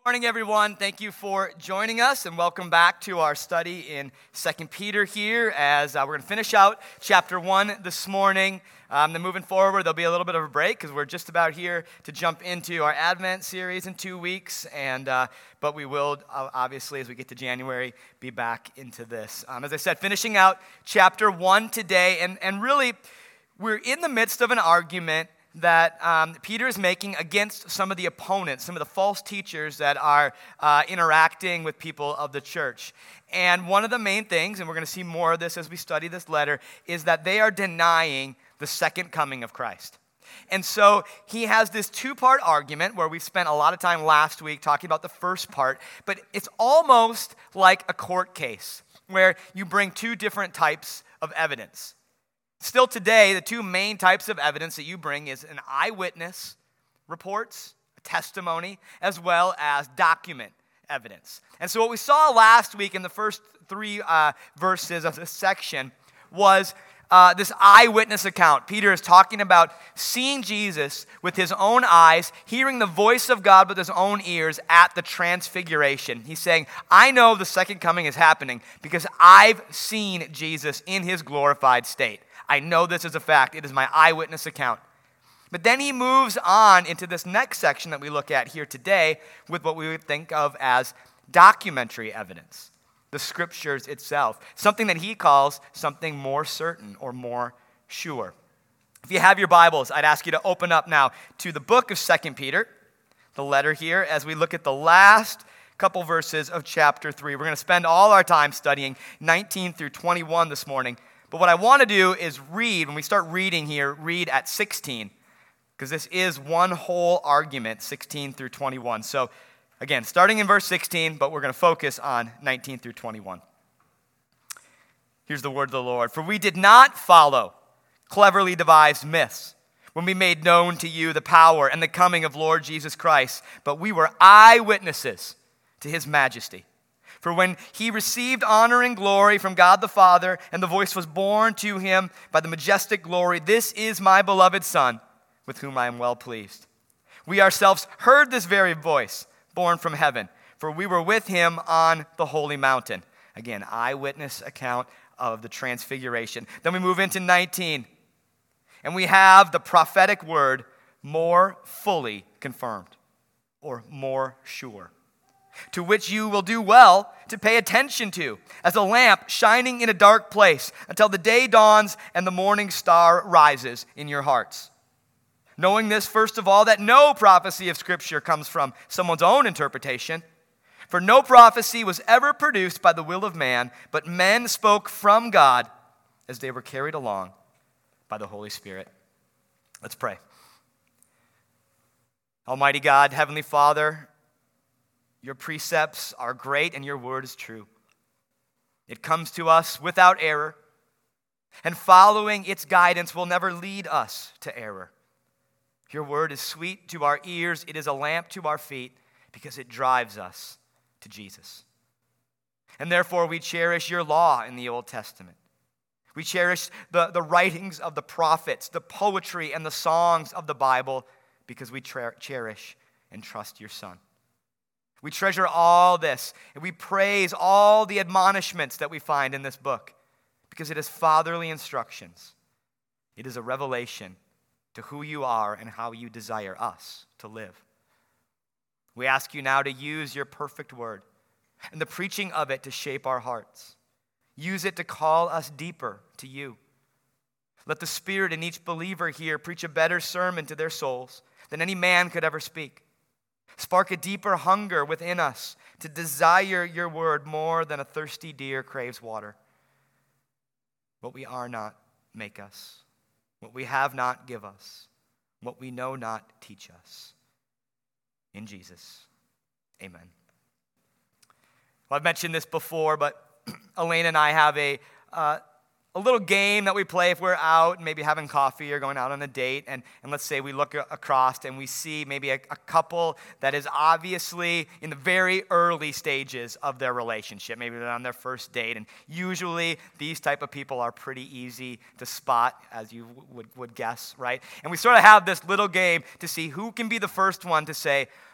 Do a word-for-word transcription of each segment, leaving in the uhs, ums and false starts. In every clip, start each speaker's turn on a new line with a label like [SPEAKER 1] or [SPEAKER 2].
[SPEAKER 1] Morning, everyone. Thank you for joining us, and welcome back to our study in Second Peter here, as uh, we're going to finish out chapter one this morning. Um, then moving forward, there'll be a little bit of a break, because we're just about here to jump into our Advent series in two weeks, and uh, but we will, uh, obviously, as we get to January, be back into this. Um, as I said, finishing out chapter one today, and, and really, we're in the midst of an argument that um, Peter is making against some of the opponents, some of the false teachers that are uh, interacting with people of the church. And one of the main things, and we're going to see more of this as we study this letter, is that they are denying the second coming of Christ. And so he has this two-part argument where we spent a lot of time last week talking about the first part, but it's almost like a court case where you bring two different types of evidence. Still today, the two main types of evidence that you bring is an eyewitness reports, a testimony, as well as document evidence. And so what we saw last week in the first three uh, verses of this section was uh, this eyewitness account. Peter is talking about seeing Jesus with his own eyes, hearing the voice of God with his own ears at the transfiguration. He's saying, I know the second coming is happening because I've seen Jesus in his glorified state. I know this is a fact. It is my eyewitness account. But then he moves on into this next section that we look at here today with what we would think of as documentary evidence, the scriptures itself, something that he calls something more certain or more sure. If you have your Bibles, I'd ask you to open up now to the book of Second Peter, the letter here, as we look at the last couple verses of chapter three. We're going to spend all our time studying nineteen through twenty-one this morning. But what I want to do is read, when we start reading here, read at sixteen, because this is one whole argument, sixteen through twenty-one. So, again, starting in verse sixteen, but we're going to focus on nineteen through twenty-one. Here's the word of the Lord. For we did not follow cleverly devised myths when we made known to you the power and the coming of Lord Jesus Christ, but we were eyewitnesses to his majesty. For when he received honor and glory from God the Father, and the voice was borne to him by the majestic glory, this is my beloved Son, with whom I am well pleased. We ourselves heard this very voice, born from heaven, for we were with him on the holy mountain. Again, eyewitness account of the transfiguration. Then we move into nineteen, and we have the prophetic word more fully confirmed, or more sure, to which you will do well to pay attention to, as a lamp shining in a dark place until the day dawns and the morning star rises in your hearts. Knowing this, first of all, that no prophecy of Scripture comes from someone's own interpretation, for no prophecy was ever produced by the will of man, but men spoke from God as they were carried along by the Holy Spirit. Let's pray. Almighty God, Heavenly Father, your precepts are great and your word is true. It comes to us without error, and following its guidance will never lead us to error. Your word is sweet to our ears. It is a lamp to our feet because it drives us to Jesus. And therefore we cherish your law in the Old Testament. We cherish the, the writings of the prophets, the poetry and the songs of the Bible because we tra- cherish and trust your Son. We treasure all this, and we praise all the admonishments that we find in this book because it is fatherly instructions. It is a revelation to who you are and how you desire us to live. We ask you now to use your perfect word and the preaching of it to shape our hearts. Use it to call us deeper to you. Let the Spirit in each believer here preach a better sermon to their souls than any man could ever speak. Spark a deeper hunger within us to desire your word more than a thirsty deer craves water. What we are not, make us. What we have not, give us. What we know not, teach us. In Jesus, amen. Well, I've mentioned this before, but Elaine and I have a uh, a little game that we play if we're out and maybe having coffee or going out on a date, and, and let's say we look a- across and we see maybe a, a couple that is obviously in the very early stages of their relationship. Maybe they're on their first date, and usually these type of people are pretty easy to spot, as you w- would, would guess, right? And we sort of have this little game to see who can be the first one to say,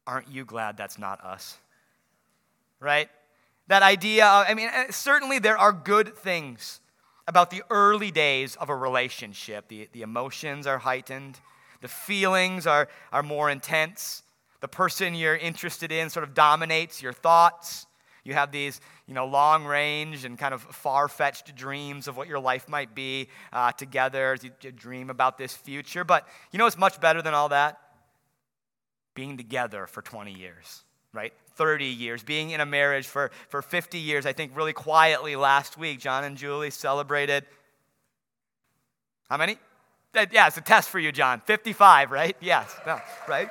[SPEAKER 1] aren't you glad that's not us? Right? That idea, of, I mean, certainly there are good things about the early days of a relationship. The, the emotions are heightened. The feelings are, are more intense. The person you're interested in sort of dominates your thoughts. You have these, you know, long range and kind of far-fetched dreams of what your life might be uh, together as you, you dream about this future. But you know what's much better than all that? Being together for twenty years, right? thirty years, being in a marriage for, for fifty years. I think really quietly last week, John and Julie celebrated, how many? Yeah, it's a test for you, John. fifty-five, right? Yes, no, right?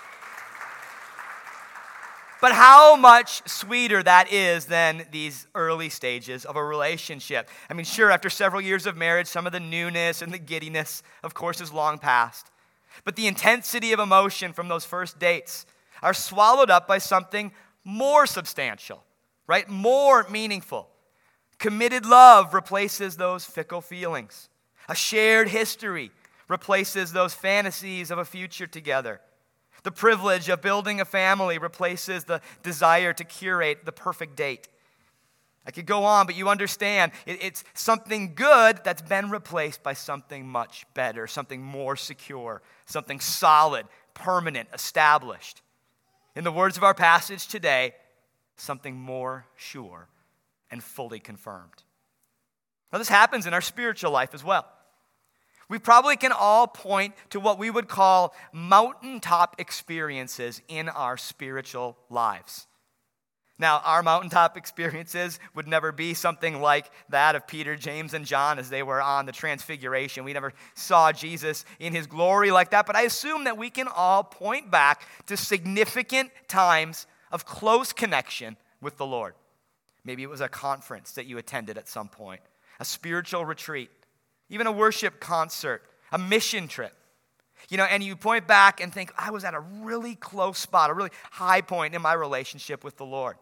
[SPEAKER 1] But how much sweeter that is than these early stages of a relationship. I mean, sure, after several years of marriage, some of the newness and the giddiness, of course, is long past. But the intensity of emotion from those first dates are swallowed up by something more substantial, right? More meaningful. Committed love replaces those fickle feelings. A shared history replaces those fantasies of a future together. The privilege of building a family replaces the desire to curate the perfect date. I could go on, but you understand, it, it's something good that's been replaced by something much better, something more secure, something solid, permanent, established. In the words of our passage today, something more sure and fully confirmed. Now, this happens in our spiritual life as well. We probably can all point to what we would call mountaintop experiences in our spiritual lives. Now, our mountaintop experiences would never be something like that of Peter, James, and John as they were on the Transfiguration. We never saw Jesus in his glory like that, but I assume that we can all point back to significant times of close connection with the Lord. Maybe it was a conference that you attended at some point, a spiritual retreat, even a worship concert, a mission trip. You know, and you point back and think, I was at a really close spot, a really high point in my relationship with the Lord.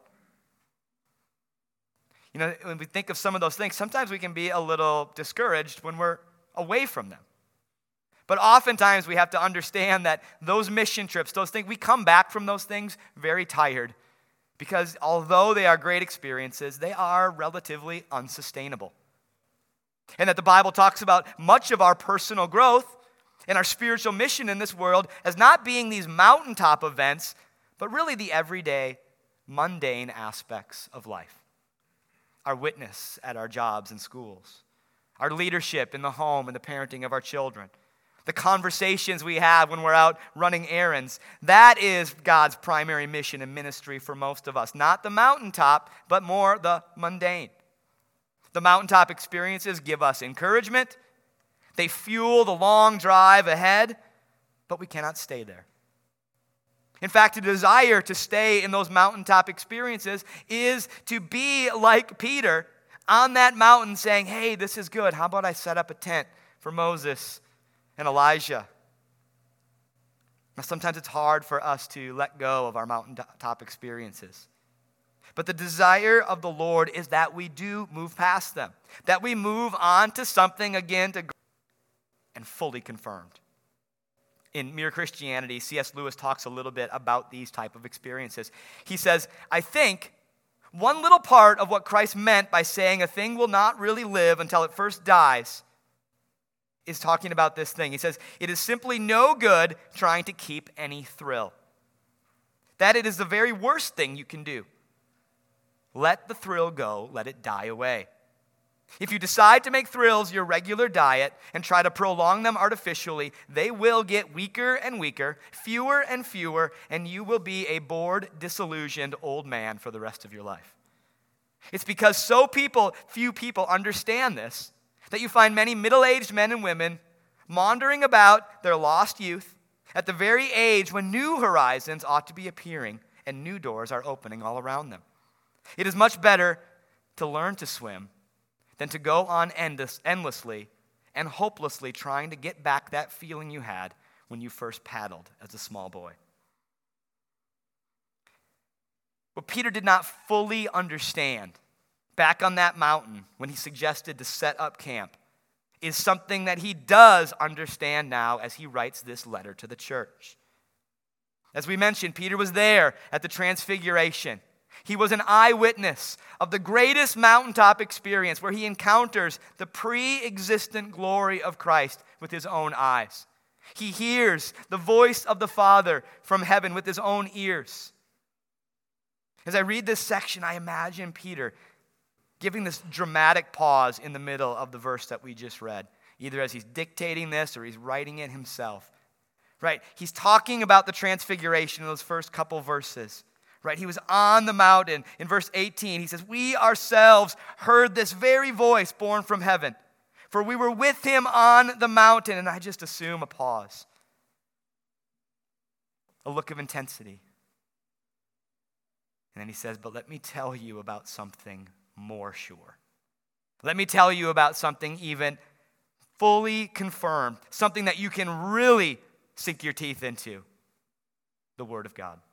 [SPEAKER 1] You know, when we think of some of those things, sometimes we can be a little discouraged when we're away from them. But oftentimes we have to understand that those mission trips, those things, we come back from those things very tired because although they are great experiences, they are relatively unsustainable. And that the Bible talks about much of our personal growth and our spiritual mission in this world as not being these mountaintop events, but really the everyday, mundane aspects of life. Our witness at our jobs and schools, our leadership in the home and the parenting of our children, the conversations we have when we're out running errands. That is God's primary mission and ministry for most of us. Not the mountaintop, but more the mundane. The mountaintop experiences give us encouragement. They fuel the long drive ahead, but we cannot stay there. In fact, a desire to stay in those mountaintop experiences is to be like Peter on that mountain saying, hey, this is good. How about I set up a tent for Moses and Elijah? Now, sometimes it's hard for us to let go of our mountaintop experiences. But the desire of the Lord is that we do move past them, that we move on to something again to and fully confirmed. In Mere Christianity, C S Lewis talks a little bit about these type of experiences. He says, I think one little part of what Christ meant by saying a thing will not really live until it first dies is talking about this thing. He says, it is simply no good trying to keep any thrill. That it is the very worst thing you can do. Let the thrill go, let it die away. If you decide to make thrills your regular diet and try to prolong them artificially, they will get weaker and weaker, fewer and fewer, and you will be a bored, disillusioned old man for the rest of your life. It's because so people, few people understand this, that you find many middle-aged men and women maundering about their lost youth at the very age when new horizons ought to be appearing and new doors are opening all around them. It is much better to learn to swim than to go on endless, endlessly and hopelessly trying to get back that feeling you had when you first paddled as a small boy. What Peter did not fully understand back on that mountain when he suggested to set up camp is something that he does understand now as he writes this letter to the church. As we mentioned, Peter was there at the Transfiguration. He was an eyewitness of the greatest mountaintop experience where he encounters the pre-existent glory of Christ with his own eyes. He hears the voice of the Father from heaven with his own ears. As I read this section, I imagine Peter giving this dramatic pause in the middle of the verse that we just read, either as he's dictating this or he's writing it himself. Right? He's talking about the Transfiguration in those first couple verses. Right? He was on the mountain. In verse eighteen, he says, "We ourselves heard this very voice born from heaven, for we were with him on the mountain." And I just assume a pause, a look of intensity. And then he says, "But let me tell you about something more sure. Let me tell you about something even fully confirmed, something that you can really sink your teeth into, the Word of God."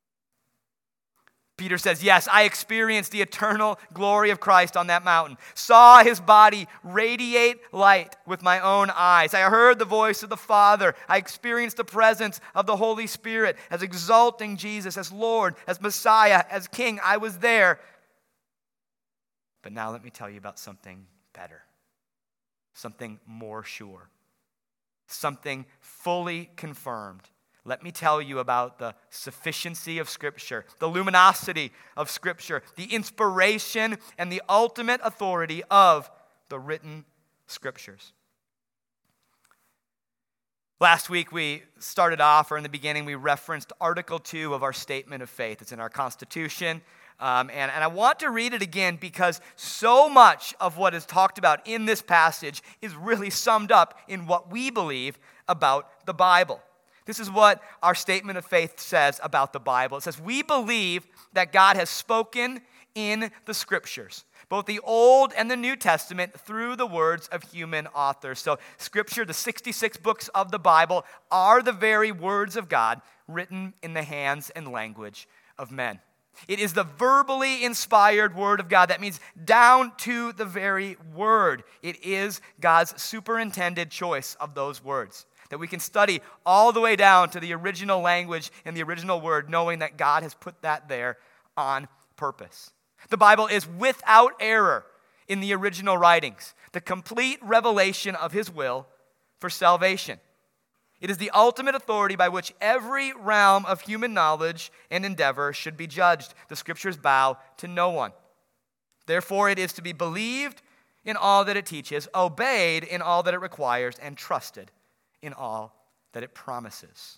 [SPEAKER 1] Peter says, yes, I experienced the eternal glory of Christ on that mountain, saw his body radiate light with my own eyes. I heard the voice of the Father. I experienced the presence of the Holy Spirit as exalting Jesus as Lord, as Messiah, as King. I was there. But now let me tell you about something better, something more sure, something fully confirmed. Let me tell you about the sufficiency of Scripture, the luminosity of Scripture, the inspiration and the ultimate authority of the written Scriptures. Last week we started off, or in the beginning, we referenced Article two of our Statement of Faith. It's in our Constitution. Um, and, and I want to read it again because so much of what is talked about in this passage is really summed up in what we believe about the Bible. This is what our statement of faith says about the Bible. It says, we believe that God has spoken in the Scriptures, both the Old and the New Testament, through the words of human authors. So Scripture, the sixty-six books of the Bible, are the very words of God written in the hands and language of men. It is the verbally inspired Word of God. That means down to the very word. It is God's superintended choice of those words, that we can study all the way down to the original language and the original word, knowing that God has put that there on purpose. The Bible is without error in the original writings, the complete revelation of His will for salvation. It is the ultimate authority by which every realm of human knowledge and endeavor should be judged. The Scriptures bow to no one. Therefore, it is to be believed in all that it teaches, obeyed in all that it requires, and trusted in all that it promises.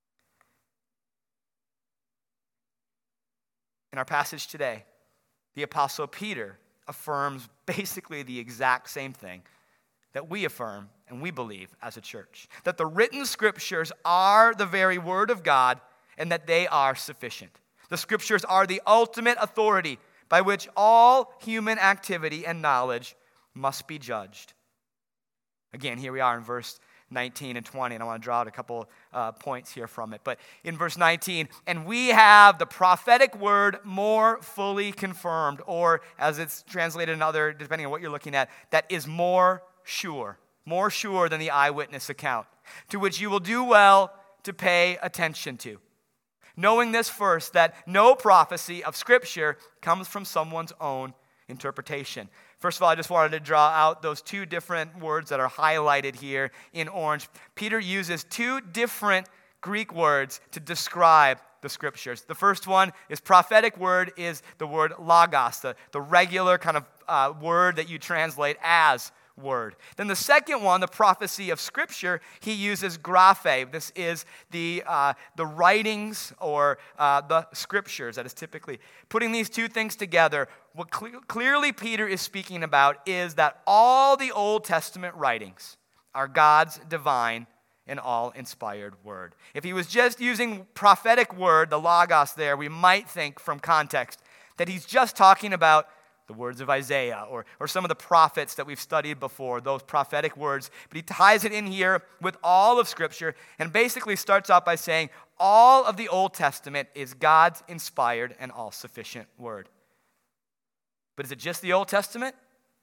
[SPEAKER 1] In our passage today, the Apostle Peter affirms basically the exact same thing that we affirm and we believe as a church, that the written Scriptures are the very Word of God and that they are sufficient. The Scriptures are the ultimate authority by which all human activity and knowledge must be judged. Again, here we are in verse nineteen and twenty, and I want to draw out a couple uh, points here from it. But in verse nineteen, and we have the prophetic word more fully confirmed, or as it's translated in other, depending on what you're looking at, that is more sure, more sure than the eyewitness account, to which you will do well to pay attention to. Knowing this first, that no prophecy of Scripture comes from someone's own interpretation. First of all, I just wanted to draw out those two different words that are highlighted here in orange. Peter uses two different Greek words to describe the Scriptures. The first one is prophetic word is the word logos, the, the regular kind of uh, word that you translate as word. Then the second one, the prophecy of Scripture, he uses graphe. This is the uh, the writings or uh, the Scriptures that is typically. Putting these two things together, what cle- clearly Peter is speaking about is that all the Old Testament writings are God's divine and all-inspired word. If he was just using prophetic word, the logos there, we might think from context that he's just talking about the words of Isaiah or, or some of the prophets that we've studied before, those prophetic words. But he ties it in here with all of Scripture and basically starts out by saying all of the Old Testament is God's inspired and all-sufficient word. But is it just the Old Testament?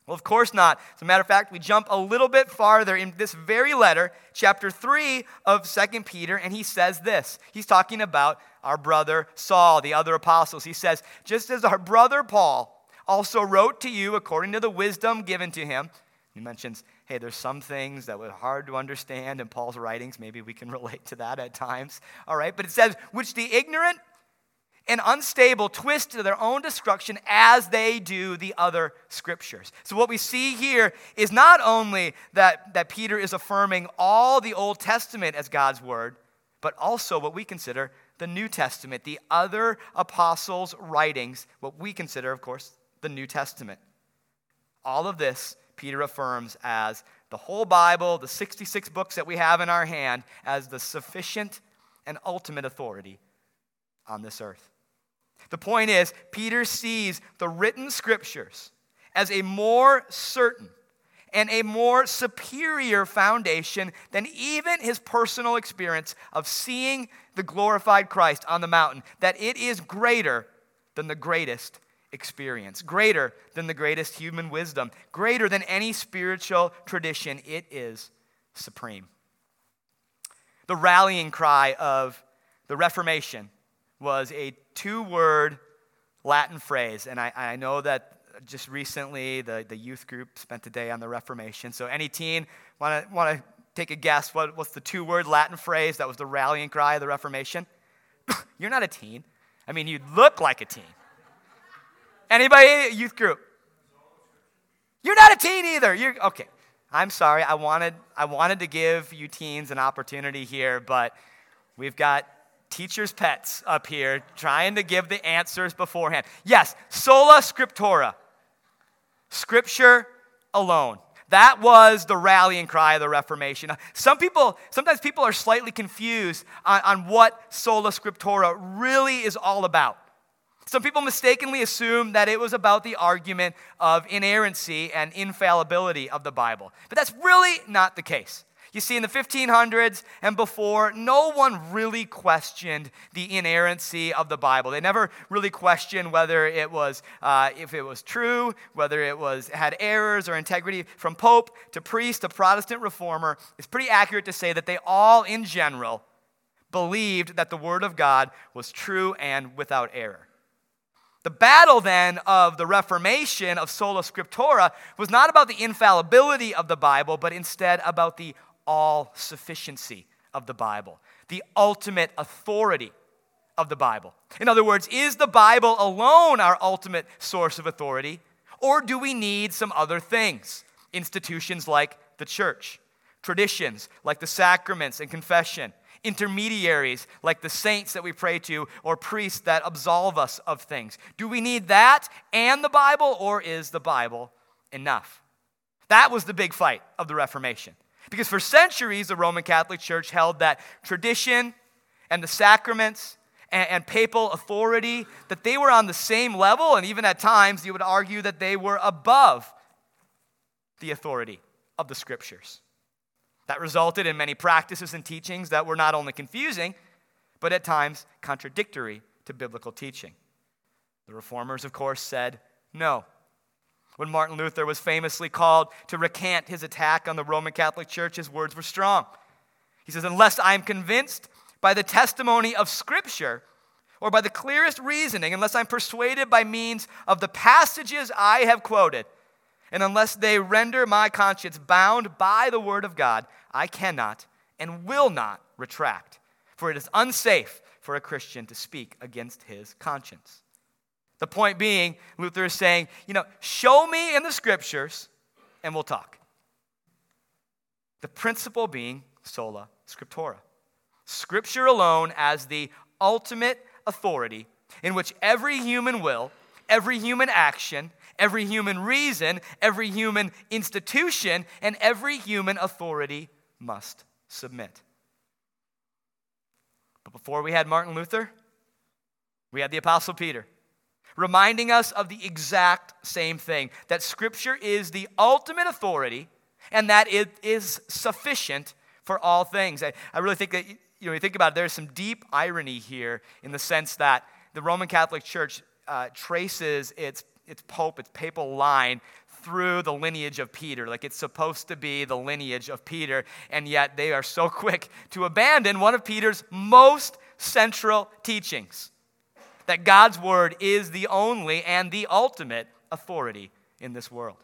[SPEAKER 1] Well, of course not. As a matter of fact, we jump a little bit farther in this very letter, chapter three of Second Peter, and he says this. He's talking about our brother Saul, the other apostles. He says, just as our brother Paul also wrote to you according to the wisdom given to him. He mentions, hey, there's some things that were hard to understand in Paul's writings. Maybe we can relate to that at times. All right, but it says, which the ignorant and unstable twist to their own destruction as they do the other scriptures. So what we see here is not only that, that Peter is affirming all the Old Testament as God's word, but also what we consider the New Testament, the other apostles' writings, what we consider, of course, the New Testament. All of this Peter affirms as the whole Bible, the sixty-six books that we have in our hand, as the sufficient and ultimate authority on this earth. The point is, Peter sees the written scriptures as a more certain and a more superior foundation than even his personal experience of seeing the glorified Christ on the mountain, that it is greater than the greatest experience, greater than the greatest human wisdom, greater than any spiritual tradition. It is supreme. The rallying cry of the Reformation was a two-word Latin phrase, and I, I know that just recently the, the youth group spent a day on the Reformation. So any teen want to want to take a guess? What, what's the two-word Latin phrase that was the rallying cry of the Reformation? You're not a teen. I mean, you look like a teen. Anybody, youth group? You're not a teen either. You're okay. I'm sorry. I wanted I wanted to give you teens an opportunity here, but we've got teachers' pets up here trying to give the answers beforehand. Yes, sola scriptura. Scripture alone. That was the rallying cry of the Reformation. Some people, sometimes people are slightly confused on, on what sola scriptura really is all about. Some people mistakenly assume that it was about the argument of inerrancy and infallibility of the Bible. But that's really not the case. You see, in the fifteen hundreds and before, no one really questioned the inerrancy of the Bible. They never really questioned whether it was, uh, if it was true, whether it was had errors or integrity. From pope to priest to Protestant reformer, it's pretty accurate to say that they all, in general, believed that the Word of God was true and without error. The battle then of the Reformation of sola scriptura was not about the infallibility of the Bible, but instead about the all-sufficiency of the Bible, the ultimate authority of the Bible. In other words, is the Bible alone our ultimate source of authority, or do we need some other things? Institutions like the church, traditions like the sacraments and confession, intermediaries like the saints that we pray to, or priests that absolve us of things. Do we need that and the Bible, or is the Bible enough? That was the big fight of the Reformation. Because for centuries, the Roman Catholic Church held that tradition and the sacraments and, and papal authority, that they were on the same level, and even at times you would argue that they were above the authority of the Scriptures. That resulted in many practices and teachings that were not only confusing, but at times contradictory to biblical teaching. The Reformers, of course, said no. When Martin Luther was famously called to recant his attack on the Roman Catholic Church, his words were strong. He says, unless I am convinced by the testimony of Scripture or by the clearest reasoning, unless I'm persuaded by means of the passages I have quoted, and unless they render my conscience bound by the Word of God, I cannot and will not retract, for it is unsafe for a Christian to speak against his conscience. The point being, Luther is saying, you know, show me in the Scriptures and we'll talk. The principle being sola scriptura. Scripture alone as the ultimate authority in which every human will, every human action, every human reason, every human institution, and every human authority must submit. But before we had Martin Luther, we had the Apostle Peter, reminding us of the exact same thing, that Scripture is the ultimate authority and that it is sufficient for all things. I, I really think that, you know, when you think about it, there's some deep irony here in the sense that the Roman Catholic Church uh, traces its, its pope, its papal line through the lineage of Peter. Like it's supposed to be the lineage of Peter, and yet they are so quick to abandon one of Peter's most central teachings, that God's word is the only and the ultimate authority in this world.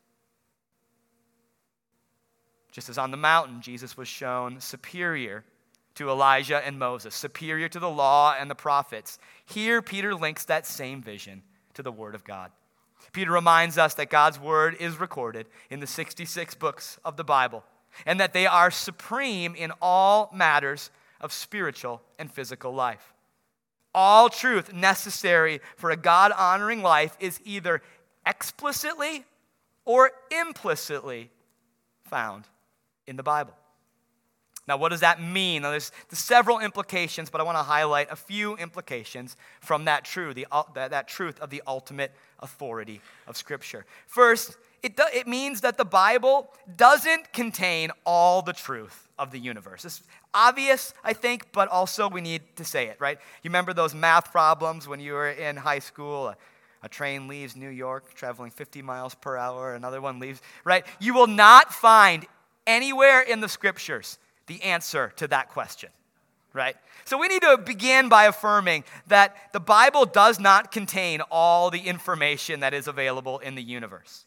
[SPEAKER 1] Just as on the mountain, Jesus was shown superior to Elijah and Moses, superior to the law and the prophets. Here, Peter links that same vision to the Word of God. Peter reminds us that God's Word is recorded in the sixty-six books of the Bible, and that they are supreme in all matters of spiritual and physical life. All truth necessary for a God-honoring life is either explicitly or implicitly found in the Bible. Now, what does that mean? Now, there's, there's several implications, but I want to highlight a few implications from that truth, the, that, that truth of the ultimate authority of Scripture. First, it, do, it means that the Bible doesn't contain all the truth of the universe. It's obvious, I think, but also we need to say it, right? You remember those math problems when you were in high school? A, a train leaves New York traveling fifty miles per hour, another one leaves, right? You will not find anywhere in the Scriptures the answer to that question, right? So we need to begin by affirming that the Bible does not contain all the information that is available in the universe.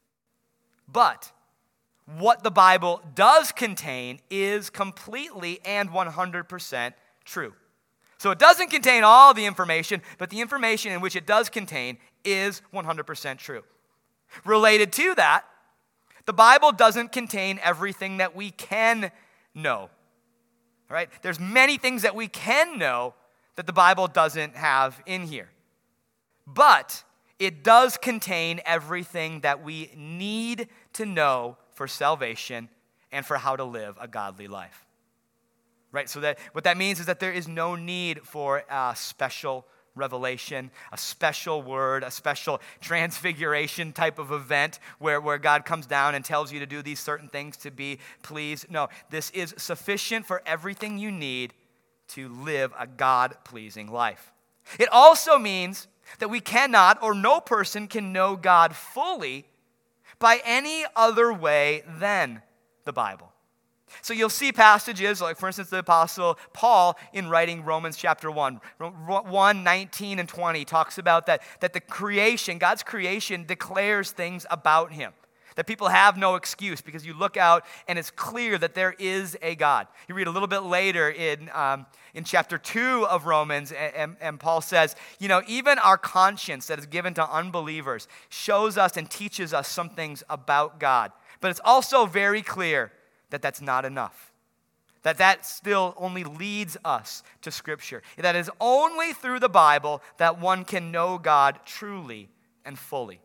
[SPEAKER 1] But what the Bible does contain is completely and one hundred percent true. So it doesn't contain all the information, but the information in which it does contain is one hundred percent true. Related to that, the Bible doesn't contain everything that we can know. All right? There's many things that we can know that the Bible doesn't have in here. But it does contain everything that we need to know for salvation and for how to live a godly life. Right? So that what that means is that there is no need for a special revelation, a special word, a special transfiguration type of event where, where God comes down and tells you to do these certain things to be pleased. No, this is sufficient for everything you need to live a God-pleasing life. It also means that we cannot, or no person can know God fully by any other way than the Bible. So you'll see passages like, for instance, the Apostle Paul in writing Romans chapter one, one, nineteen and twenty talks about that, that the creation, God's creation declares things about him. That people have no excuse because you look out and it's clear that there is a God. You read a little bit later in, um, in chapter two of Romans, and, and, and Paul says, you know, even our conscience that is given to unbelievers shows us and teaches us some things about God. But it's also very clear that that's not enough. That that still only leads us to Scripture. That is only through the Bible that one can know God truly and fully.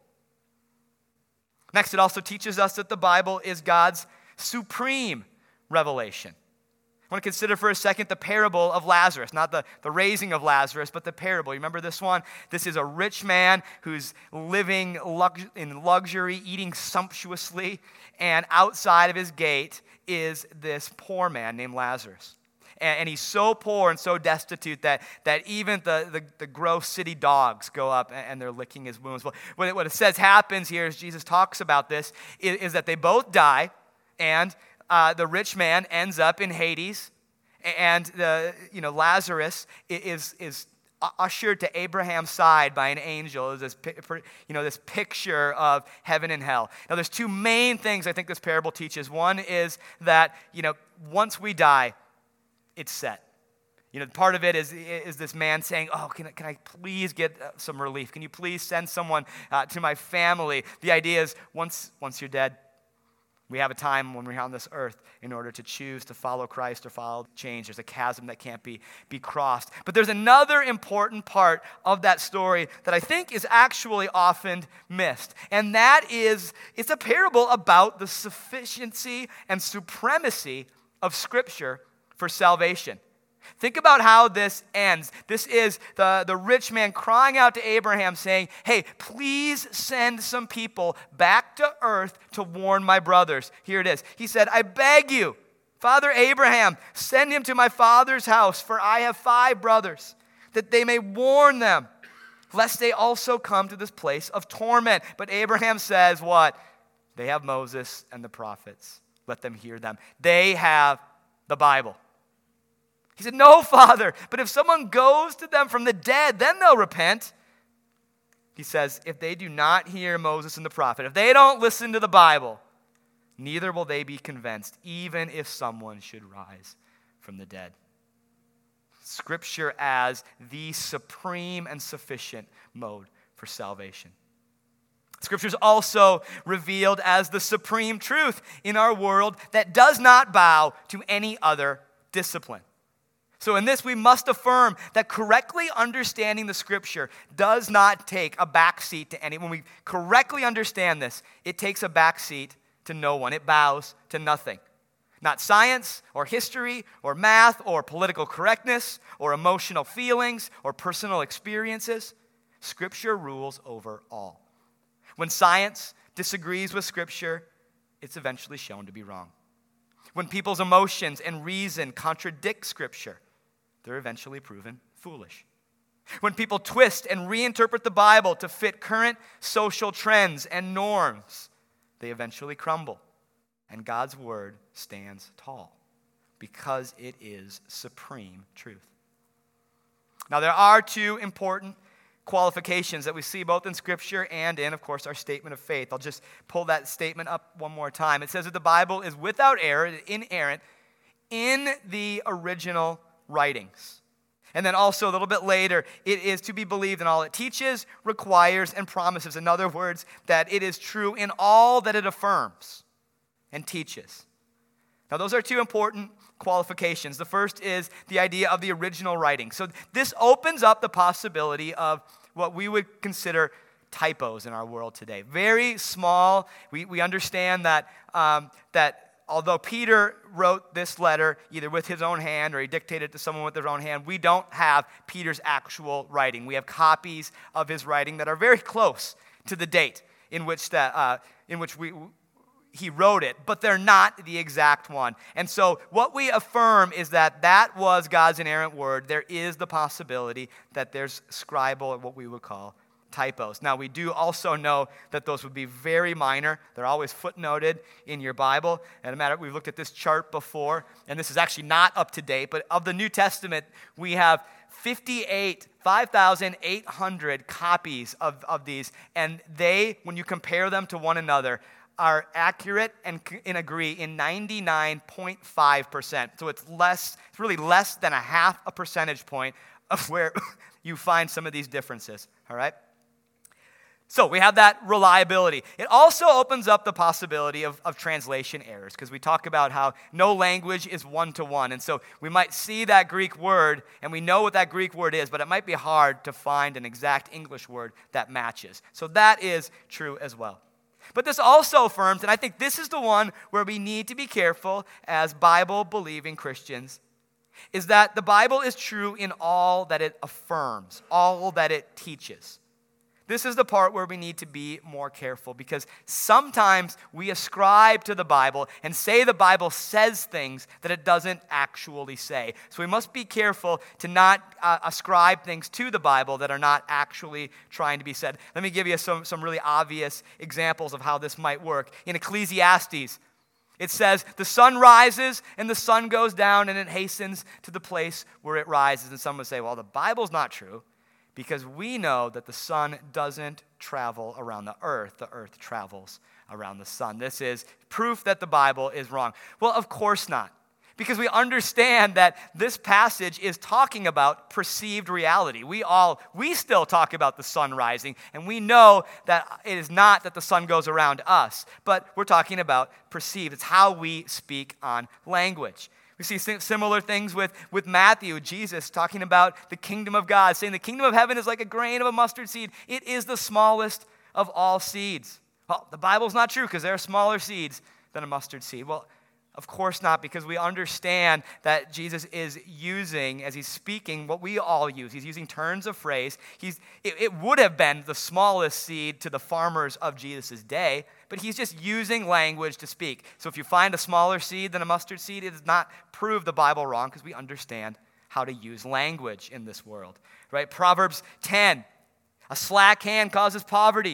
[SPEAKER 1] Next, it also teaches us that the Bible is God's supreme revelation. I want to consider for a second the parable of Lazarus, not the, the raising of Lazarus, but the parable. You remember this one? This is a rich man who's living lux- in luxury, eating sumptuously, and outside of his gate is this poor man named Lazarus. And, and he's so poor and so destitute that, that even the, the, the gross city dogs go up and, and they're licking his wounds. Well, what it, what it says happens here as Jesus talks about this is, is that they both die, and Uh, the rich man ends up in Hades, and the you know Lazarus is is ushered to Abraham's side by an angel. This you know this picture of heaven and hell. Now, there's two main things I think this parable teaches. One is that you know once we die, it's set. You know, part of it is is this man saying, "Oh, can I, can I please get some relief? Can you please send someone uh, to my family?" The idea is once once you're dead, we have a time when we're on this earth in order to choose to follow Christ or follow change. There's a chasm that can't be, be crossed. But there's another important part of that story that I think is actually often missed. And that is, it's a parable about the sufficiency and supremacy of Scripture for salvation. Think about how this ends. This is the, the rich man crying out to Abraham saying, hey, please send some people back to earth to warn my brothers. Here it is. He said, I beg you, Father Abraham, send him to my father's house, for I have five brothers, that they may warn them, lest they also come to this place of torment. But Abraham says what? They have Moses and the prophets. Let them hear them. They have the Bible. He said, no, Father, but if someone goes to them from the dead, then they'll repent. He says, if they do not hear Moses and the prophet, if they don't listen to the Bible, neither will they be convinced, even if someone should rise from the dead. Scripture as the supreme and sufficient mode for salvation. Scripture is also revealed as the supreme truth in our world that does not bow to any other discipline. So in this, we must affirm that correctly understanding the Scripture does not take a backseat to any. When we correctly understand this, it takes a backseat to no one. It bows to nothing. Not science or history or math or political correctness or emotional feelings or personal experiences. Scripture rules over all. When science disagrees with Scripture, it's eventually shown to be wrong. When people's emotions and reason contradict Scripture, they're eventually proven foolish. When people twist and reinterpret the Bible to fit current social trends and norms, they eventually crumble. And God's word stands tall because it is supreme truth. Now, there are two important qualifications that we see both in Scripture and in, of course, our statement of faith. I'll just pull that statement up one more time. It says that the Bible is without error, inerrant, in the original writings. And then also a little bit later, it is to be believed in all it teaches, requires, and promises. In other words, that it is true in all that it affirms and teaches. Now, those are two important qualifications. The first is the idea of the original writing. So this opens up the possibility of what we would consider typos in our world today. Very small. We, we understand that, um, that although Peter wrote this letter either with his own hand or he dictated it to someone with their own hand, we don't have Peter's actual writing. We have copies of his writing that are very close to the date in which that uh, in which we he wrote it, but they're not the exact one. And so what we affirm is that that was God's inerrant word. There is the possibility that there's scribal, or what we would call typos. Now, we do also know that those would be very minor. They're always footnoted in your Bible. And a matter, we've looked at this chart before, and this is actually not up to date, but of the New Testament, we have fifty-eight, five thousand eight hundred copies of, of these, and they, when you compare them to one another, are accurate and, and agree in ninety-nine point five percent. So it's less, it's really less than a half a percentage point of where you find some of these differences, all right? So we have that reliability. It also opens up the possibility of, of translation errors, because we talk about how no language is one-to-one. And so we might see that Greek word, and we know what that Greek word is, but it might be hard to find an exact English word that matches. So that is true as well. But this also affirms, and I think this is the one where we need to be careful as Bible-believing Christians, is that the Bible is true in all that it affirms, all that it teaches. This is the part where we need to be more careful, because sometimes we ascribe to the Bible and say the Bible says things that it doesn't actually say. So we must be careful to not uh, ascribe things to the Bible that are not actually trying to be said. Let me give you some, some really obvious examples of how this might work. In Ecclesiastes, it says, the sun rises and the sun goes down and it hastens to the place where it rises. And some would say, well, the Bible's not true, because we know that the sun doesn't travel around the earth. The earth travels around the sun. This is proof that the Bible is wrong. Well, of course not, because we understand that this passage is talking about perceived reality. We all, we still talk about the sun rising, and we know that it is not that the sun goes around us, but we're talking about perceived. It's how we speak on language. We see similar things with, with Matthew, Jesus talking about the kingdom of God, saying the kingdom of heaven is like a grain of a mustard seed. It is the smallest of all seeds. Well, the Bible's not true because there are smaller seeds than a mustard seed. Well, of course not, because we understand that Jesus is using, as he's speaking, what we all use. He's using turns of phrase. He's, it, it would have been the smallest seed to the farmers of Jesus' day, but he's just using language to speak. So if you find a smaller seed than a mustard seed, it does not prove the Bible wrong, because we understand how to use language in this world. Right? Proverbs ten, a slack hand causes poverty,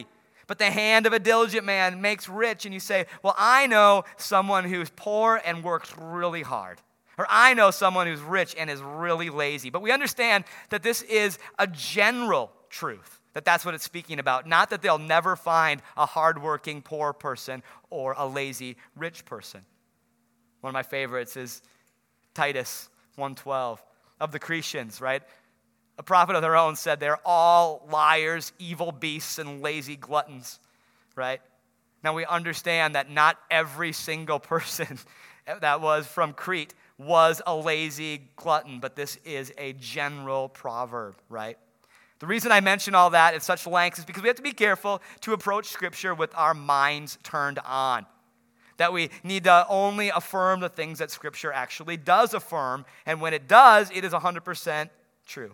[SPEAKER 1] But the hand of a diligent man makes rich. And you say, well, I know someone who's poor and works really hard. Or I know someone who's rich and is really lazy. But we understand that this is a general truth, that that's what it's speaking about. Not that they'll never find a hardworking poor person or a lazy rich person. One of my favorites is Titus one twelve of the Cretans, right? A prophet of their own said they're all liars, evil beasts, and lazy gluttons, right? Now we understand that not every single person that was from Crete was a lazy glutton, but this is a general proverb, right? The reason I mention all that at such length is because we have to be careful to approach Scripture with our minds turned on. That we need to only affirm the things that Scripture actually does affirm, and when it does, it is one hundred percent true.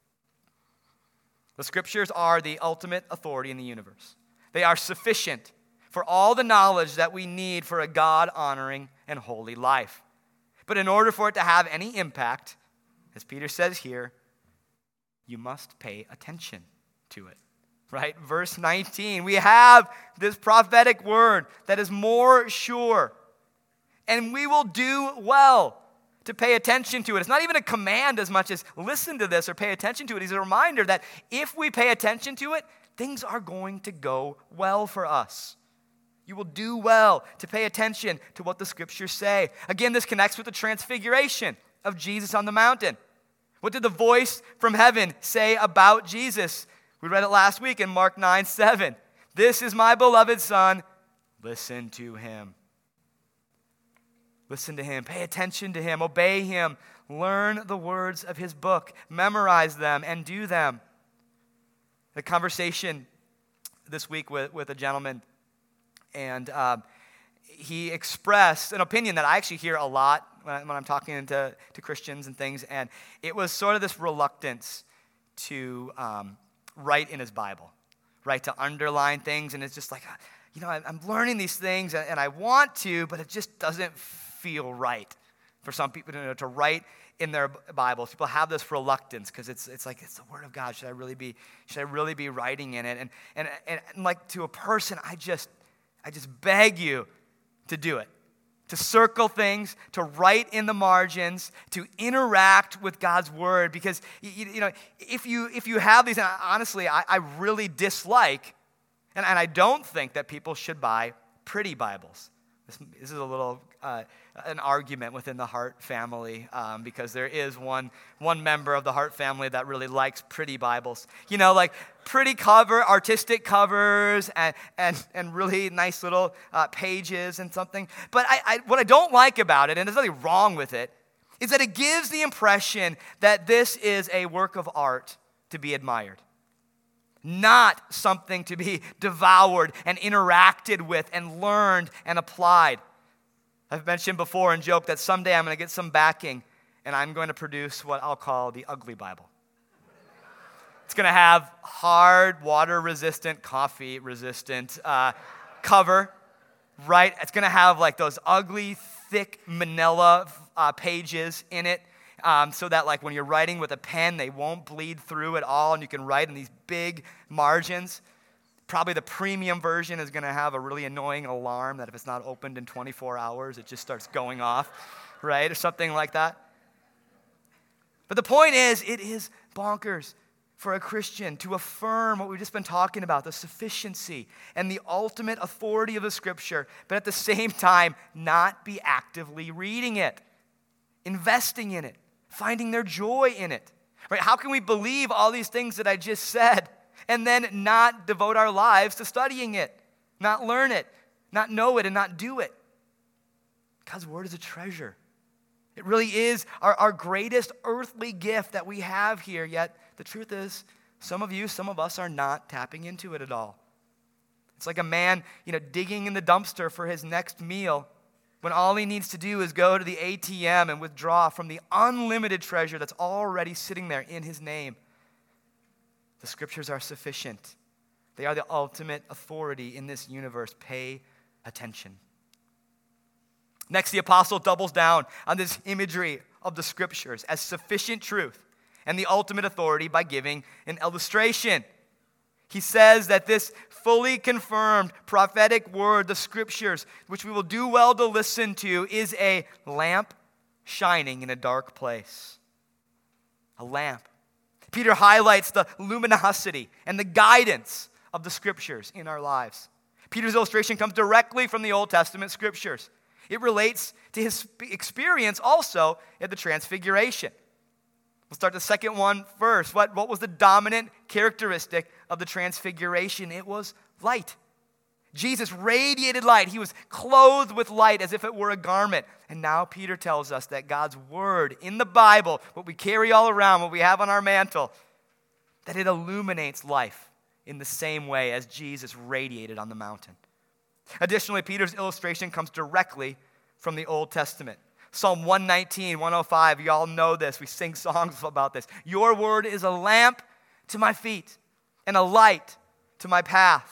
[SPEAKER 1] The Scriptures are the ultimate authority in the universe. They are sufficient for all the knowledge that we need for a God-honoring and holy life. But in order for it to have any impact, as Peter says here, you must pay attention to it. Right? Verse nineteen, we have this prophetic word that is more sure. And we will do well to pay attention to it. It's not even a command as much as listen to this or pay attention to it. It's a reminder that if we pay attention to it, things are going to go well for us. You will do well to pay attention to what the Scriptures say. Again, this connects with the transfiguration of Jesus on the mountain. What did the voice from heaven say about Jesus? We read it last week in Mark nine seven. This is my beloved Son. Listen to him. Listen to him. Pay attention to him. Obey him. Learn the words of his book. Memorize them and do them. The conversation this week with, with a gentleman, and uh, he expressed an opinion that I actually hear a lot when, I, when I'm talking to, to Christians and things, and it was sort of this reluctance to um, write in his Bible, right, to underline things, and it's just like, you know, I'm learning these things, and I want to, but it just doesn't feel right for some people to, you know, to write in their Bibles. People have this reluctance because it's it's like, it's the Word of God. Should I really be should I really be writing in it? And and and, and like to a person, I just I just beg you to do it. To circle things, to write in the margins, to interact with God's Word. Because, you, you know, if you if you have these, and honestly, I, I really dislike, and, and I don't think that people should buy pretty Bibles. This, this is a little, uh, an argument within the Hart family, um, because there is one, one member of the Hart family that really likes pretty Bibles. You know, like pretty cover, artistic covers, and and, and really nice little uh, pages and something. But I, I, what I don't like about it, and there's nothing wrong with it, is that it gives the impression that this is a work of art to be admired. Not something to be devoured and interacted with and learned and applied. I've mentioned before and joked that someday I'm going to get some backing and I'm going to produce what I'll call the ugly Bible. It's going to have hard, water-resistant, coffee-resistant uh, cover, right? It's going to have like those ugly, thick manila uh, pages in it. Um, so that like when you're writing with a pen, they won't bleed through at all, and you can write in these big margins. Probably the premium version is going to have a really annoying alarm that if it's not opened in twenty-four hours, it just starts going off, right? Or something like that. But the point is, it is bonkers for a Christian to affirm what we've just been talking about, the sufficiency and the ultimate authority of the Scripture, but at the same time, not be actively reading it, investing in it, finding their joy in it, right? How can we believe all these things that I just said and then not devote our lives to studying it, not learn it, not know it, and not do it? God's Word is a treasure. It really is our, our greatest earthly gift that we have here, yet the truth is, some of you, some of us are not tapping into it at all. It's like a man, you know, digging in the dumpster for his next meal, when all he needs to do is go to the A T M and withdraw from the unlimited treasure that's already sitting there in his name. The Scriptures are sufficient. They are the ultimate authority in this universe. Pay attention. Next, the apostle doubles down on this imagery of the Scriptures as sufficient truth and the ultimate authority by giving an illustration. He says that this fully confirmed prophetic word, the scriptures, which we will do well to listen to, is a lamp shining in a dark place. A lamp. Peter highlights the luminosity and the guidance of the scriptures in our lives. Peter's illustration comes directly from the Old Testament scriptures. It relates to his experience also at the Transfiguration. We'll start the second one first. What, what was the dominant characteristic of the Transfiguration? It was light. Jesus radiated light. He was clothed with light as if it were a garment. And now Peter tells us that God's word in the Bible, what we carry all around, what we have on our mantle, that it illuminates life in the same way as Jesus radiated on the mountain. Additionally, Peter's illustration comes directly from the Old Testament. Psalm one nineteen, one oh five, you all know this. We sing songs about this. Your word is a lamp to my feet and a light to my path.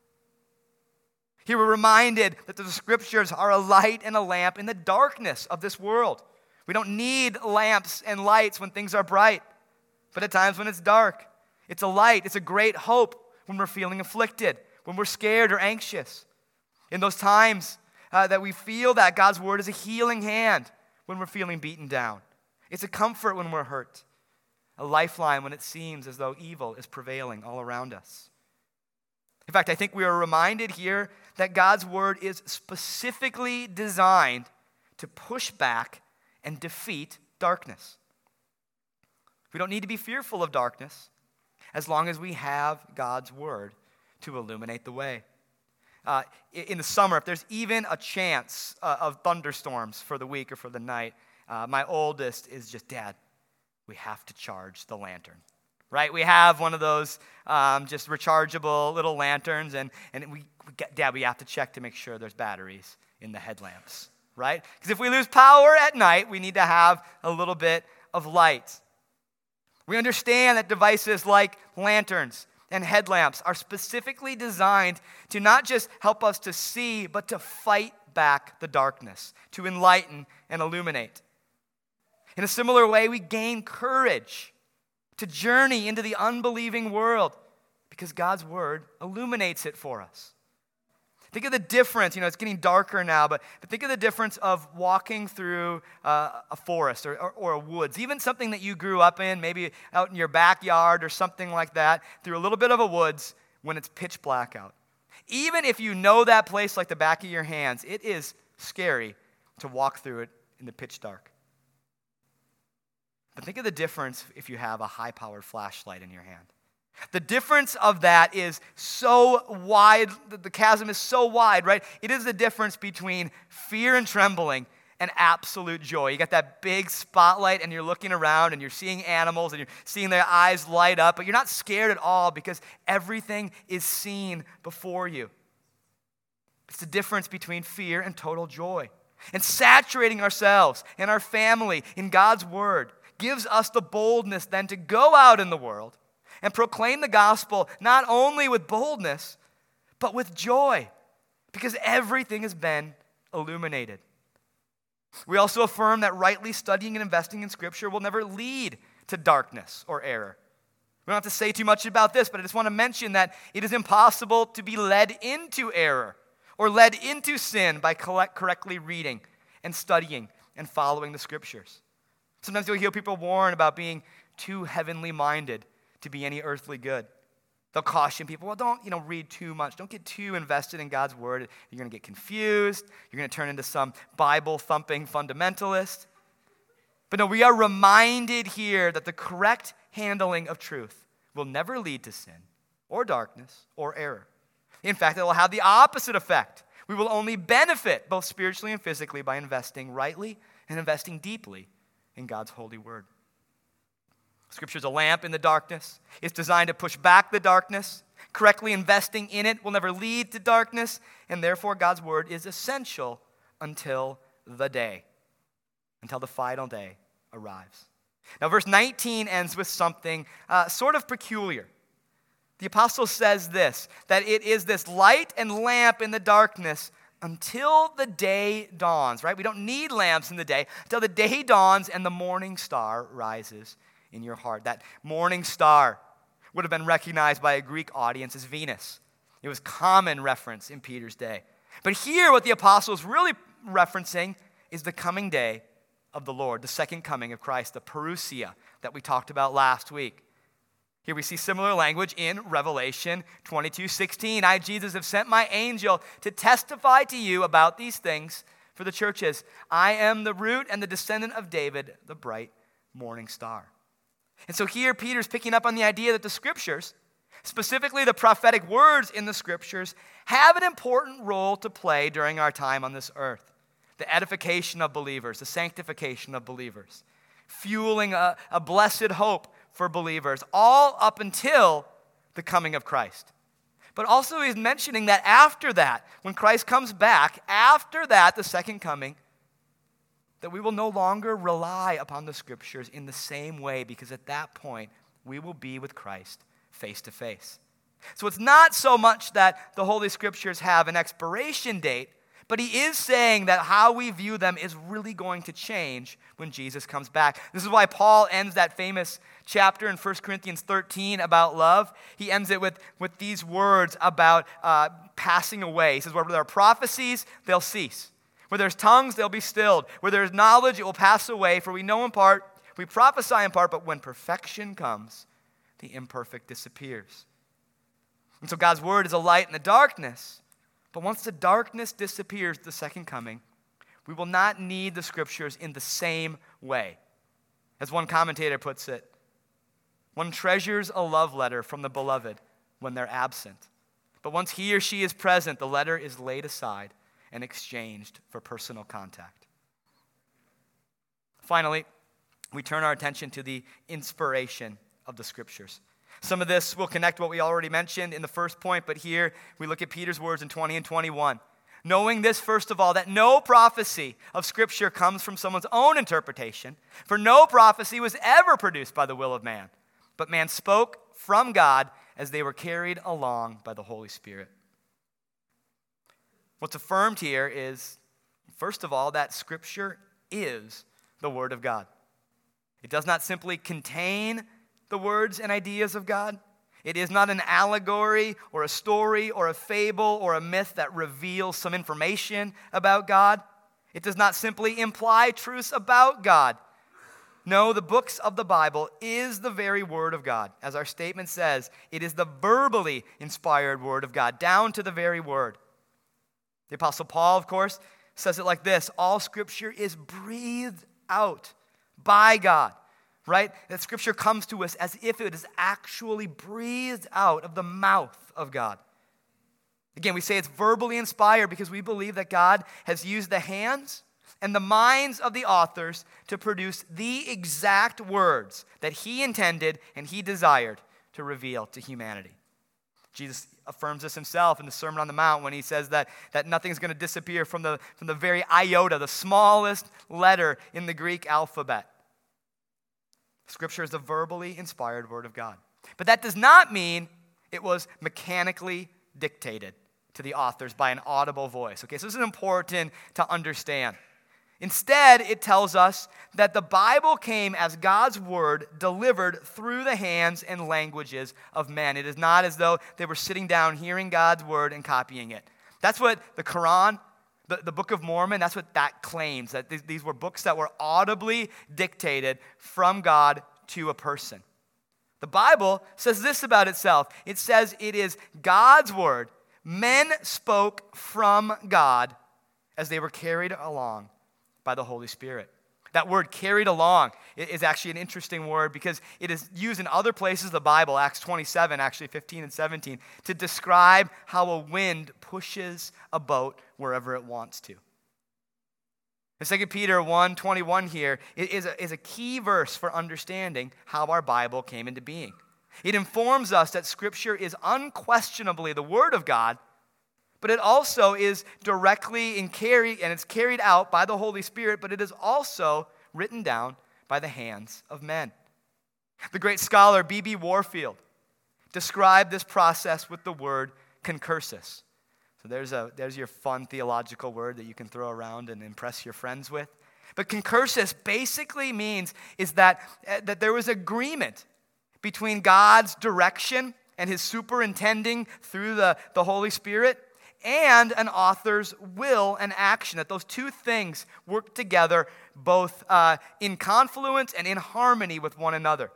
[SPEAKER 1] Here we're reminded that the scriptures are a light and a lamp in the darkness of this world. We don't need lamps and lights when things are bright, but at times when it's dark. It's a light. It's a great hope when we're feeling afflicted, when we're scared or anxious. In those times uh, that we feel that God's word is a healing hand when we're feeling beaten down. It's a comfort when we're hurt, a lifeline when it seems as though evil is prevailing all around us. In fact, I think we are reminded here that God's word is specifically designed to push back and defeat darkness. We don't need to be fearful of darkness as long as we have God's word to illuminate the way. Uh, in the summer, if there's even a chance uh, of thunderstorms for the week or for the night, uh, my oldest is just, Dad, we have to charge the lantern. Right? We have one of those um, just rechargeable little lanterns, and, and we, we get, Dad, we have to check to make sure there's batteries in the headlamps, right? Because if we lose power at night, we need to have a little bit of light. We understand that devices like lanterns and headlamps are specifically designed to not just help us to see, but to fight back the darkness, to enlighten and illuminate. In a similar way, we gain courage to journey into the unbelieving world because God's word illuminates it for us. Think of the difference. You know, it's getting darker now, but, but think of the difference of walking through uh, a forest or, or, or a woods, even something that you grew up in, maybe out in your backyard or something like that, through a little bit of a woods when it's pitch black out. Even if you know that place like the back of your hands, it is scary to walk through it in the pitch dark. But think of the difference if you have a high-powered flashlight in your hand. The difference of that is so wide, the chasm is so wide, right? It is the difference between fear and trembling and absolute joy. You got that big spotlight and you're looking around and you're seeing animals and you're seeing their eyes light up, but you're not scared at all because everything is seen before you. It's the difference between fear and total joy. And saturating ourselves and our family in God's word gives us the boldness then to go out in the world and proclaim the gospel not only with boldness, but with joy, because everything has been illuminated. We also affirm that rightly studying and investing in Scripture will never lead to darkness or error. We don't have to say too much about this, but I just want to mention that it is impossible to be led into error or led into sin by correctly reading and studying and following the Scriptures. Sometimes you'll hear people warn about being too heavenly minded to be any earthly good. They'll caution people, well, don't, you know, read too much. Don't get too invested in God's word. You're going to get confused. You're going to turn into some Bible-thumping fundamentalist. But no, we are reminded here that the correct handling of truth will never lead to sin or darkness or error. In fact, it will have the opposite effect. We will only benefit both spiritually and physically by investing rightly and investing deeply in God's holy word. Scripture is a lamp in the darkness. It's designed to push back the darkness. Correctly investing in it will never lead to darkness, and therefore God's word is essential until the day, until the final day arrives. Now, verse nineteen ends with something uh, sort of peculiar. The apostle says this, that it is this light and lamp in the darkness until the day dawns, right? We don't need lamps in the day until the day dawns and the morning star rises in your heart. That morning star would have been recognized by a Greek audience as Venus. It was common reference in Peter's day. But here, what the apostle is really referencing is the coming day of the Lord, the second coming of Christ, the parousia that we talked about last week. Here we see similar language in Revelation twenty-two sixteen. I, Jesus, have sent my angel to testify to you about these things for the churches. I am the root and the descendant of David, the bright morning star. And so here Peter's picking up on the idea that the scriptures, specifically the prophetic words in the scriptures, have an important role to play during our time on this earth. The edification of believers, the sanctification of believers, fueling a, a blessed hope for believers, all up until the coming of Christ. But also he's mentioning that after that, when Christ comes back, after that, the second coming, that we will no longer rely upon the scriptures in the same way, because at that point, we will be with Christ face to face. So it's not so much that the Holy Scriptures have an expiration date, but he is saying that how we view them is really going to change when Jesus comes back. This is why Paul ends that famous chapter in First Corinthians thirteen about love. He ends it with, with these words about uh, passing away. He says, where there are prophecies, they'll cease. Where there's tongues, they'll be stilled. Where there's knowledge, it will pass away. For we know in part, we prophesy in part, but when perfection comes, the imperfect disappears. And so God's word is a light in the darkness. But once the darkness disappears, the second coming, we will not need the scriptures in the same way. As one commentator puts it, one treasures a love letter from the beloved when they're absent. But once he or she is present, the letter is laid aside and exchanged for personal contact. Finally, we turn our attention to the inspiration of the scriptures. Some of this will connect what we already mentioned in the first point, but here we look at Peter's words in twenty and twenty-one. Knowing this, first of all, that no prophecy of Scripture comes from someone's own interpretation, for no prophecy was ever produced by the will of man, but man spoke from God as they were carried along by the Holy Spirit. What's affirmed here is, first of all, that Scripture is the Word of God. It does not simply contain the words and ideas of God. It is not an allegory or a story or a fable or a myth that reveals some information about God. It does not simply imply truths about God. No, the books of the Bible is the very Word of God. As our statement says, it is the verbally inspired Word of God, down to the very word. The Apostle Paul, of course, says it like this: all Scripture is breathed out by God. Right? That Scripture comes to us as if it is actually breathed out of the mouth of God. Again, we say it's verbally inspired because we believe that God has used the hands and the minds of the authors to produce the exact words that he intended and he desired to reveal to humanity. Jesus affirms this himself in the Sermon on the Mount when he says that, that nothing's going to disappear from the, from the very iota, the smallest letter in the Greek alphabet. Scripture is the verbally inspired Word of God. But that does not mean it was mechanically dictated to the authors by an audible voice. Okay, so this is important to understand. Instead, it tells us that the Bible came as God's Word delivered through the hands and languages of men. It is not as though they were sitting down, hearing God's Word and copying it. That's what the Quran, The, the Book of Mormon, that's what that claims, that these, these were books that were audibly dictated from God to a person. The Bible says this about itself. It says it is God's word. Men spoke from God as they were carried along by the Holy Spirit. That word carried along is actually an interesting word because it is used in other places of the Bible, Acts twenty-seven, actually fifteen and seventeen, to describe how a wind pushes a boat wherever it wants to. And Second Peter one twenty-one here is a, is a key verse for understanding how our Bible came into being. It informs us that Scripture is unquestionably the Word of God, but it also is directly in carry, and it's carried out by the Holy Spirit, but it is also written down by the hands of men. The great scholar B B Warfield described this process with the word concursus. So there's a there's your fun theological word that you can throw around and impress your friends with. But concursus basically means is that, uh, that there was agreement between God's direction and his superintending through the, the Holy Spirit and an author's will and action, that those two things work together both uh, in confluence and in harmony with one another.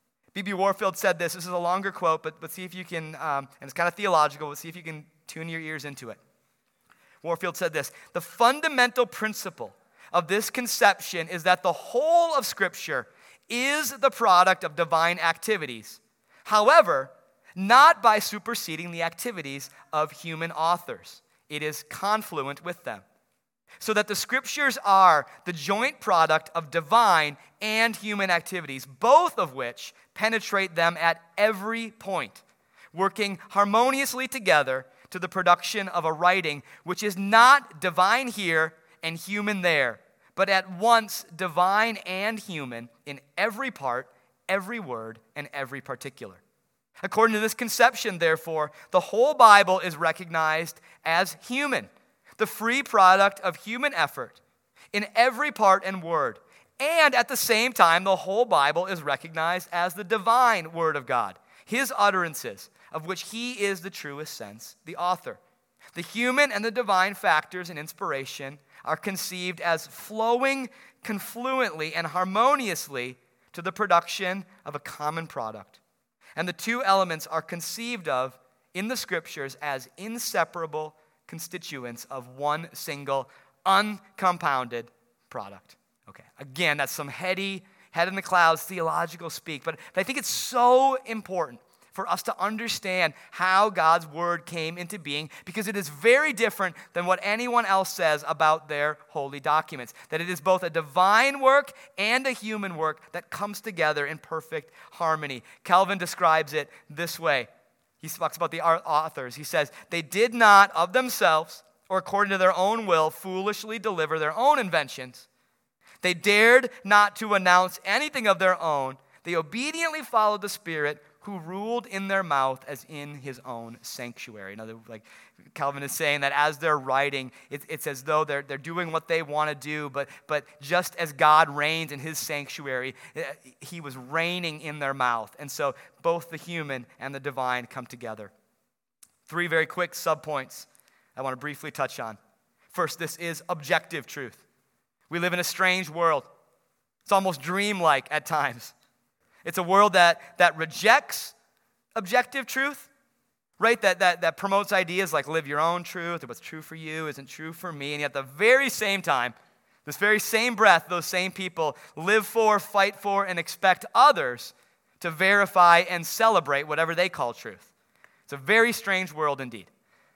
[SPEAKER 1] B B Warfield said this. This is a longer quote, but, but see if you can, um, and it's kind of theological, but see if you can tune your ears into it. Warfield said this: the fundamental principle of this conception is that the whole of Scripture is the product of divine activities. However, not by superseding the activities of human authors. It is confluent with them. So that the Scriptures are the joint product of divine and human activities, both of which penetrate them at every point, working harmoniously together to the production of a writing which is not divine here and human there, but at once divine and human in every part, every word, and every particular. According to this conception, therefore, the whole Bible is recognized as human, the free product of human effort in every part and word. And at the same time, the whole Bible is recognized as the divine Word of God, his utterances, of which he is the truest sense, the author. The human and the divine factors in inspiration are conceived as flowing confluently and harmoniously to the production of a common product. And the two elements are conceived of in the Scriptures as inseparable constituents of one single, uncompounded product. Okay, again, that's some heady, head in the clouds theological speak, but, but I think it's so important for us to understand how God's Word came into being, because it is very different than what anyone else says about their holy documents. That it is both a divine work and a human work that comes together in perfect harmony. Calvin describes it this way. He talks about the authors. He says, they did not of themselves or according to their own will foolishly deliver their own inventions. They dared not to announce anything of their own. They obediently followed the Spirit who ruled in their mouth as in his own sanctuary. In other words, like Calvin is saying that as they're writing, it, it's as though they're, they're doing what they want to do, but, but just as God reigns in his sanctuary, he was reigning in their mouth. And so both the human and the divine come together. Three very quick subpoints I want to briefly touch on. First, this is objective truth. We live in a strange world. It's almost dreamlike at times. It's a world that, that rejects objective truth, right? That, that, that promotes ideas like live your own truth, or what's true for you isn't true for me. And yet at the very same time, this very same breath, those same people live for, fight for, and expect others to verify and celebrate whatever they call truth. It's a very strange world indeed.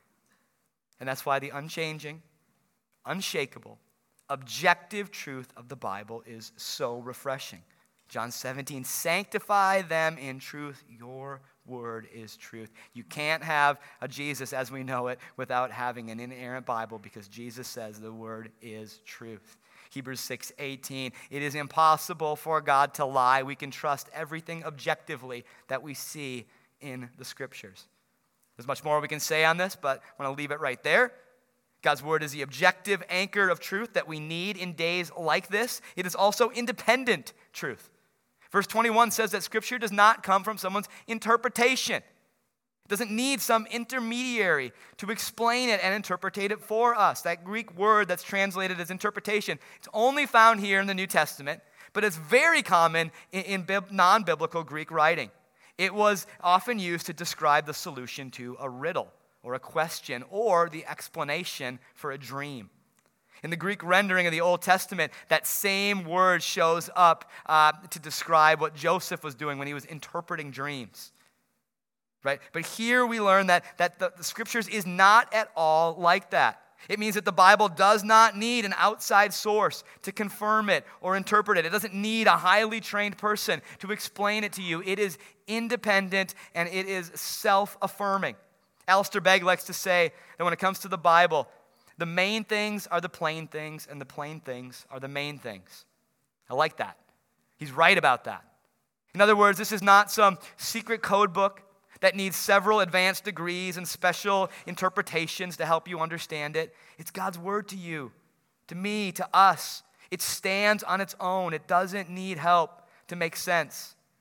[SPEAKER 1] And that's why the unchanging, unshakable, objective truth of the Bible is so refreshing. John seventeen, sanctify them in truth. Your word is truth. You can't have a Jesus as we know it without having an inerrant Bible, because Jesus says the word is truth. Hebrews six eighteen, it is impossible for God to lie. We can trust everything objectively that we see in the Scriptures. There's much more we can say on this, but I want to leave it right there. God's word is the objective anchor of truth that we need in days like this. It is also independent truth. Verse twenty-one says that Scripture does not come from someone's interpretation. It doesn't need some intermediary to explain it and interpretate it for us. That Greek word that's translated as interpretation, it's only found here in the New Testament, but it's very common in, in bib- non-biblical Greek writing. It was often used to describe the solution to a riddle or a question or the explanation for a dream. In the Greek rendering of the Old Testament, that same word shows up uh, to describe what Joseph was doing when he was interpreting dreams. Right? But here we learn that, that the, the Scriptures is not at all like that. It means that the Bible does not need an outside source to confirm it or interpret it. It doesn't need a highly trained person to explain it to you. It is independent and it is self-affirming. Alistair Begg likes to say that when it comes to the Bible, the main things are the plain things, and the plain things are the main things. I like that. He's right about that. In other words, this is not some secret code book that needs several advanced degrees and special interpretations to help you understand it. It's God's word to you, to me, to us. It stands on its own. It doesn't need help to make sense.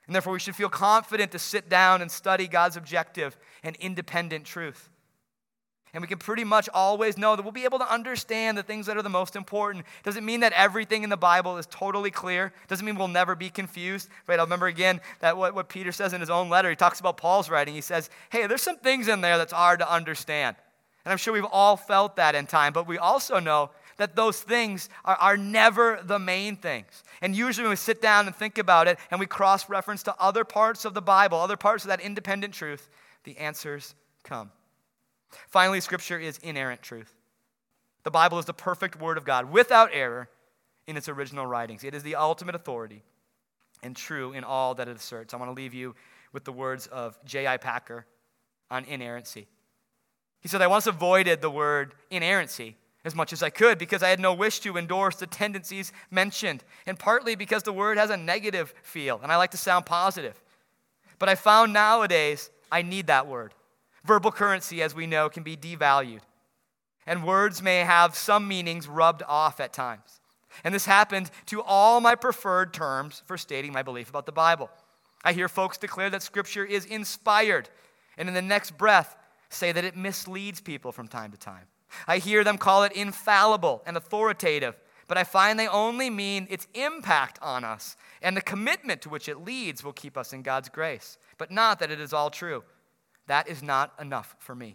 [SPEAKER 1] And therefore, we should feel confident to sit down and study God's objective and independent truth. And we can pretty much always know that we'll be able to understand the things that are the most important. Doesn't mean that everything in the Bible is totally clear. Doesn't mean we'll never be confused. Right? I'll remember again that what, what Peter says in his own letter. He talks about Paul's writing. He says, hey, there's some things in there that's hard to understand. And I'm sure we've all felt that in time. But we also know that those things are, are never the main things. And usually when we sit down and think about it and we cross-reference to other parts of the Bible, other parts of that independent truth, the answers come. Finally, Scripture is inerrant truth. The Bible is the perfect Word of God, without error in its original writings. It is the ultimate authority and true in all that it asserts. I want to leave you with the words of J I Packer on inerrancy. He said, I once avoided the word inerrancy as much as I could because I had no wish to endorse the tendencies mentioned, and partly because the word has a negative feel, and I like to sound positive. But I found nowadays I need that word. Verbal currency, as we know, can be devalued. And words may have some meanings rubbed off at times. And this happened to all my preferred terms for stating my belief about the Bible. I hear folks declare that Scripture is inspired, and in the next breath say that it misleads people from time to time. I hear them call it infallible and authoritative, but I find they only mean its impact on us, and the commitment to which it leads will keep us in God's grace, but not that it is all true. That is not enough for me.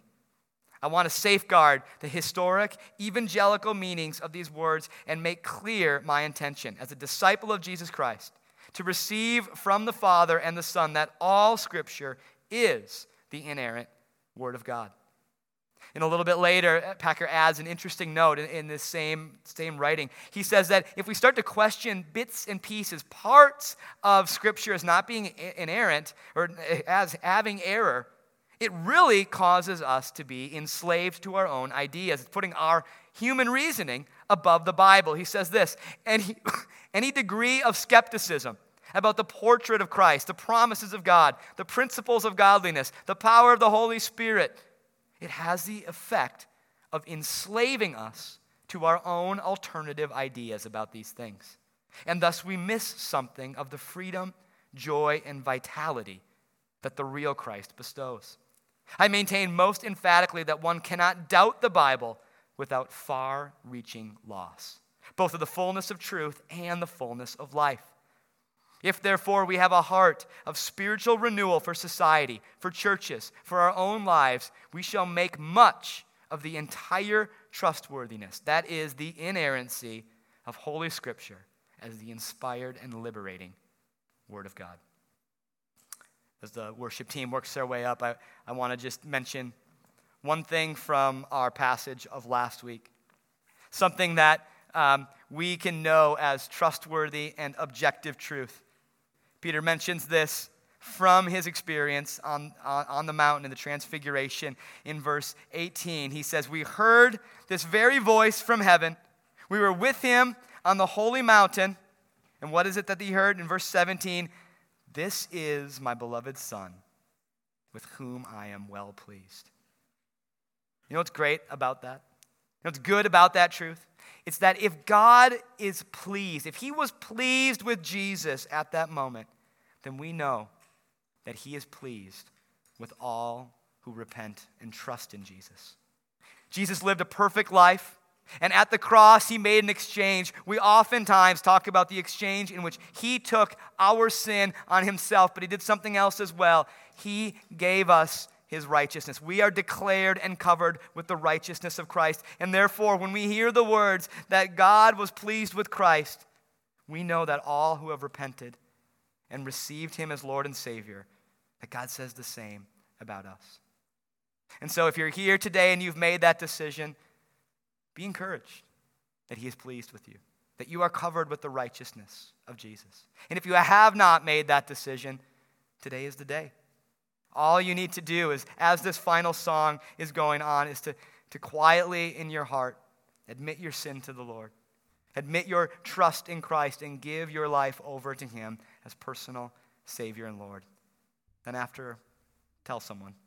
[SPEAKER 1] I want to safeguard the historic, evangelical meanings of these words and make clear my intention as a disciple of Jesus Christ to receive from the Father and the Son that all Scripture is the inerrant Word of God. And a little bit later, Packer adds an interesting note in, in this same, same writing. He says that if we start to question bits and pieces, parts of Scripture as not being inerrant or as having error, it really causes us to be enslaved to our own ideas. It's putting our human reasoning above the Bible. He says this, any, any degree of skepticism about the portrait of Christ, the promises of God, the principles of godliness, the power of the Holy Spirit, it has the effect of enslaving us to our own alternative ideas about these things. And thus we miss something of the freedom, joy, and vitality that the real Christ bestows. I maintain most emphatically that one cannot doubt the Bible without far-reaching loss, both of the fullness of truth and the fullness of life. If, therefore, we have a heart of spiritual renewal for society, for churches, for our own lives, we shall make much of the entire trustworthiness, that is, the inerrancy of Holy Scripture as the inspired and liberating Word of God. As the worship team works their way up, I, I want to just mention one thing from our passage of last week. Something that um, we can know as trustworthy and objective truth. Peter mentions this from his experience on, on, on the mountain in the Transfiguration in verse eighteen. He says, we heard this very voice from heaven. We were with him on the holy mountain. And what is it that he heard in verse seventeen? This is my beloved Son, with whom I am well pleased. You know what's great about that? You know what's good about that truth? It's that if God is pleased, if he was pleased with Jesus at that moment, then we know that he is pleased with all who repent and trust in Jesus. Jesus lived a perfect life, and at the cross, he made an exchange. We oftentimes talk about the exchange in which he took our sin on himself, but he did something else as well. He gave us his righteousness. We are declared and covered with the righteousness of Christ. And therefore, when we hear the words that God was pleased with Christ, we know that all who have repented and received him as Lord and Savior, that God says the same about us. And so if you're here today and you've made that decision, be encouraged that he is pleased with you, that you are covered with the righteousness of Jesus. And if you have not made that decision, today is the day. All you need to do is, as this final song is going on, is to, to quietly in your heart admit your sin to the Lord. Admit your trust in Christ and give your life over to him as personal Savior and Lord. Then after, tell someone.